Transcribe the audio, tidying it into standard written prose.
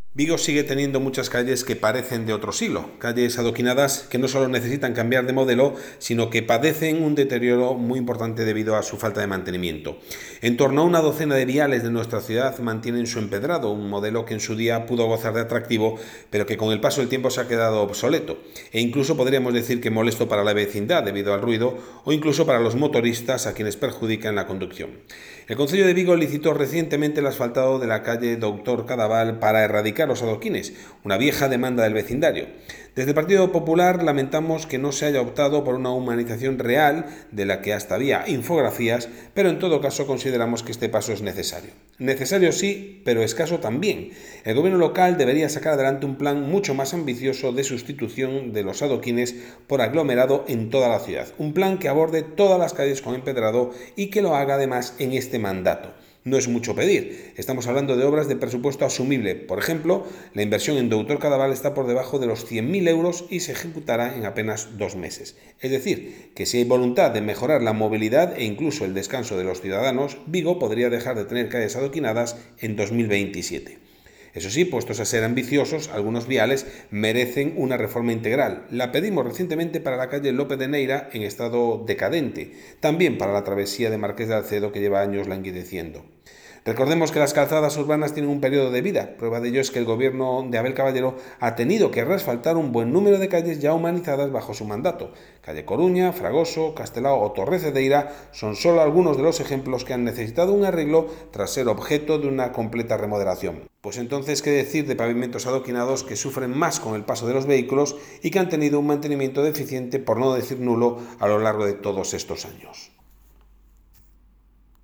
Vigo sigue teniendo muchas calles que parecen de otro siglo, calles adoquinadas que no solo necesitan cambiar de modelo, sino que padecen un deterioro muy importante debido a su falta de mantenimiento. En torno a una docena de viales de nuestra ciudad mantienen su empedrado, un modelo que en su día pudo gozar de atractivo, pero que con el paso del tiempo se ha quedado obsoleto, e incluso podríamos decir que molesto para la vecindad debido al ruido o incluso para los motoristas a quienes perjudica en la conducción. El Concello de Vigo licitó recientemente el asfaltado de la calle Doctor Cadaval para erradicar los adoquines, una vieja demanda del vecindario. Desde el Partido Popular lamentamos que no se haya optado por una humanización real, de la que hasta había infografías, pero en todo caso consideramos que este paso es necesario. Necesario sí, pero escaso también. El gobierno local debería sacar adelante un plan mucho más ambicioso de sustitución de los adoquines por aglomerado en toda la ciudad. Un plan que aborde todas las calles con empedrado y que lo haga además en este mandato. No es mucho pedir. Estamos hablando de obras de presupuesto asumible. Por ejemplo, la inversión en Doutor Cadaval está por debajo de los 100.000 euros y se ejecutará en apenas 2 meses. Es decir, que si hay voluntad de mejorar la movilidad e incluso el descanso de los ciudadanos, Vigo podría dejar de tener calles adoquinadas en 2027. Eso sí, puestos a ser ambiciosos, algunos viales merecen una reforma integral. La pedimos recientemente para la calle López de Neira en estado decadente, también para la travesía de Marqués de Alcedo que lleva años languideciendo. Recordemos que las calzadas urbanas tienen un periodo de vida. Prueba de ello es que el gobierno de Abel Caballero ha tenido que reasfaltar un buen número de calles ya humanizadas bajo su mandato. Calle Coruña, Fragoso, Castelao o Torre Cedeira son solo algunos de los ejemplos que han necesitado un arreglo tras ser objeto de una completa remodelación. Pues entonces, ¿qué decir de pavimentos adoquinados que sufren más con el paso de los vehículos y que han tenido un mantenimiento deficiente, por no decir nulo, a lo largo de todos estos años?